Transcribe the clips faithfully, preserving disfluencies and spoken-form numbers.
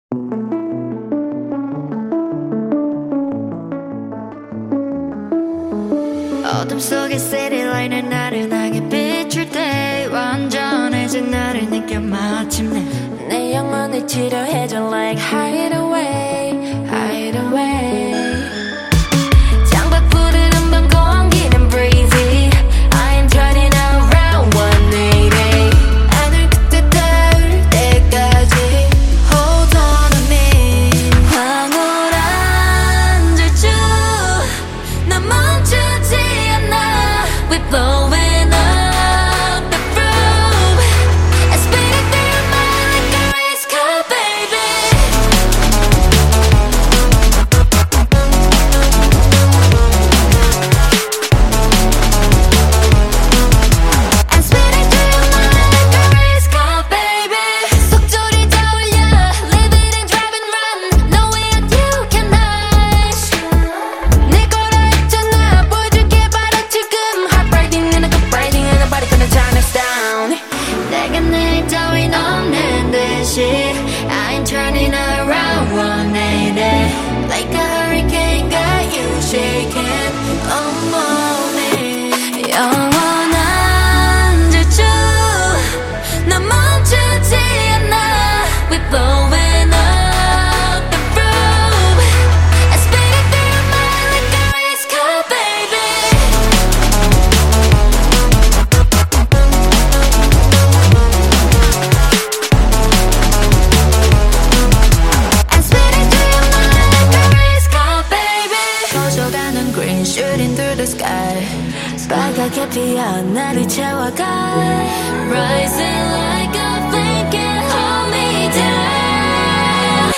어둠 속에 city light은 나른하게 비출 때 완전해진 나를 느껴 마침내 내 영혼을 치료해줘 like hide away, hide away. 창밖 푸르른 밤 공기는 breezy. I'm turning around one eighty. 하늘 끝에 닿을 때까지 hold on to me. 황홀한 질주 난 멈추지 않아. We blowing up the roof. I spit it through your mind like a race car, baby. I spit it through your mind like a race car, baby. 속도를 더 올려, live it and drive and run. No way out you can hide. 내 거라 했잖아, 보여줄게 바로 지금. Heartbreaking and a good breaking, ain't nobody gonna turn us down. 내가 내 따윈 없는 듯이 I'm turning around one eighty. Like a hurricane got you shaking on moment. 영원한 질주 난 멈추지 않아. We blowing up the roof. I spit it through your mind like a race car, baby. I spit it through your mind like a race car, baby. 퍼져가는 green shooting through the sky. 빨갛게 피어 나를 채워가. Rising like a flame, can't hold me down.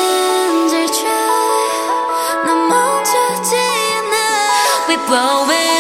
끝없는 질주 난 멈추지 않아. We blowing